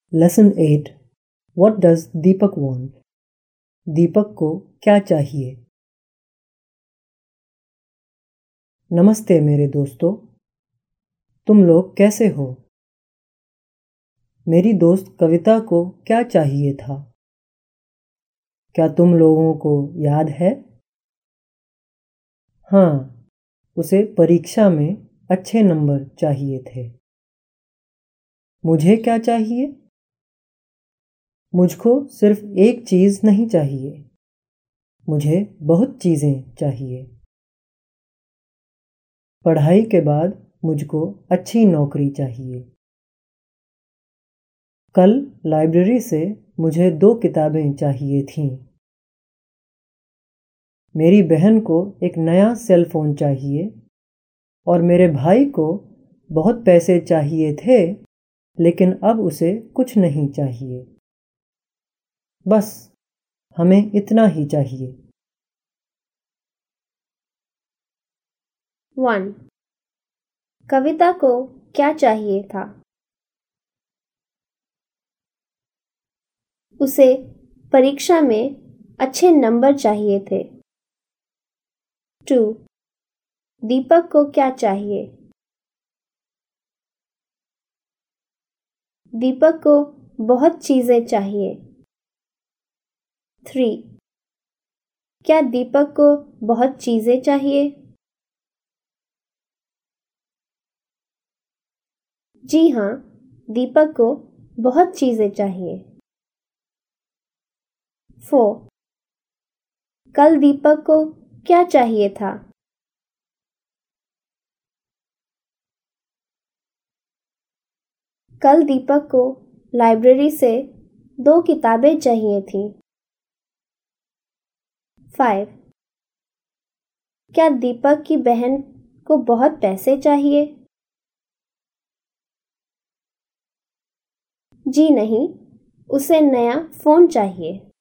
Lesson 8 What does Deepak want? दीपक को क्या चाहिए? नमस्ते मेरे दोस्तों, तुम लोग कैसे हो? मेरी दोस्त कविता को क्या चाहिए था? क्या तुम लोगों को याद है? हाँ, उसे परीक्षा में अच्छे नंबर चाहिए थे। मुझे क्या चाहिए? मुझको सिर्फ एक चीज़ नहीं चाहिए, मुझे बहुत चीज़ें चाहिए। पढ़ाई के बाद मुझको अच्छी नौकरी चाहिए। कल लाइब्रेरी से मुझे 2 किताबें चाहिए थीं। मेरी बहन को एक नया सेल फोन चाहिए और मेरे भाई को बहुत पैसे चाहिए थे, लेकिन अब उसे कुछ नहीं चाहिए। बस हमें इतना ही चाहिए। 1. कविता को क्या चाहिए था? उसे परीक्षा में अच्छे नंबर चाहिए थे। 2. दीपक को क्या चाहिए? दीपक को बहुत चीजें चाहिए। 3. क्या दीपक को बहुत चीजें चाहिए? जी हाँ, दीपक को बहुत चीजें चाहिए। 4. कल दीपक को क्या चाहिए था? कल दीपक को लाइब्रेरी से 2 किताबें चाहिए थीं। 5. क्या दीपक की बहन को बहुत पैसे चाहिए? जी नहीं, उसे नया फोन चाहिए।